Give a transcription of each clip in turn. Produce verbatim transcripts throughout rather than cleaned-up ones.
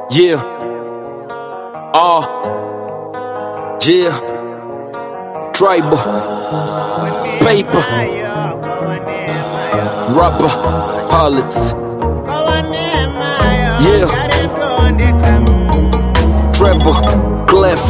Yeah. Ah. Yeah. Tribal. Paper. Rapper. Harlots. Yeah. Treble. Clef.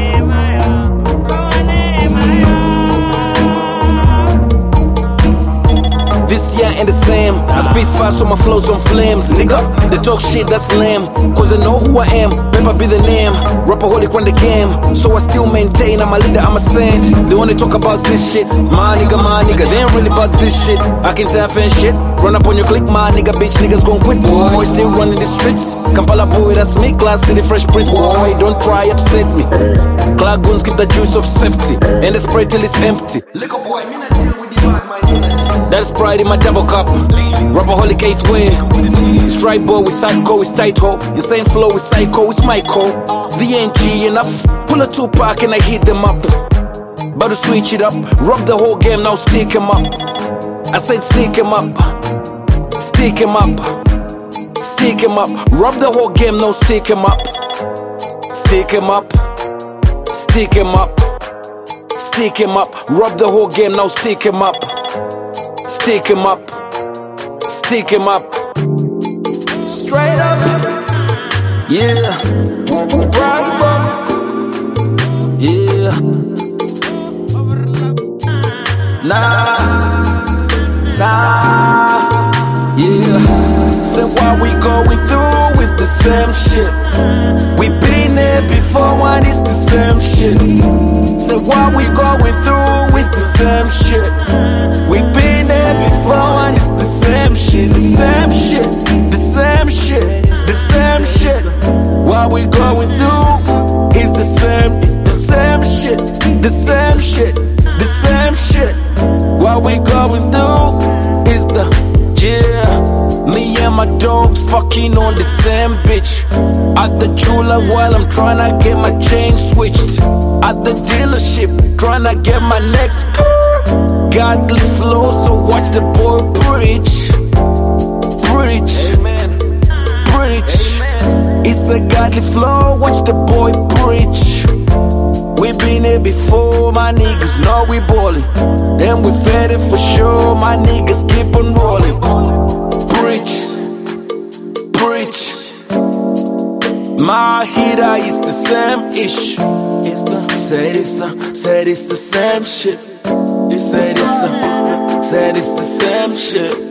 This year ain't the same. I speak fast so my flow's on flames. Nigga, they talk shit, that's lame. Cause they know who I am, Pepper be the name. Rapperholic run the game, so I still maintain I'm a leader, I'm a saint. They wanna talk about this shit, my nigga, my nigga. They ain't really about this shit. I can tap and shit. Run up on your click, my nigga, bitch, niggas gon' quit. Boy, still running the streets. Kampala boy, that's me, Class City, Fresh Prince. Boy, don't try upset me. Clark guns keep the juice of safety, and they spray till it's empty. Liquor boy, me not deal with the bad, my nigga. That's pride in my double cup. Rapperholic eighth way. Strike boy with psycho, it's tight ho. Insane flow with psycho, it's Michael. The N G enough. Pull a two pack and I hit them up. About to switch it up. Rock the whole game, now stick him up. I said stick him up. Stick him up. Stick him up. Rock the whole game, now stick him up. Stick him up. Stick him up. Stick him up. Rock the whole game, now stick him up. Stick him up, stick him up, straight up, yeah, Tribal, yeah, nah, nah, yeah. Say what we going through is the same shit. We been there before and it's the same shit. Say what we going through is the same shit. We been there before and it's the same shit, the same shit, the same shit, the same shit. What we going through is the same, the same shit, the same shit, the same shit. What we going through is the, yeah. Me and my dogs fucking on the same bitch. At the jeweler while I'm tryna get my chain switched. At the dealership tryna get my next car. Godly flow, so watch the boy preach. Preach. Amen. Preach. Amen. It's a godly flow, watch the boy preach. We been here before, my niggas know we ballin'. And we fed it for sure, my niggas keep on rollin'. Preach. Preach. My hitter is the same ish. Said it's the, said it's the same shit. Said it's the, said it's the same shit.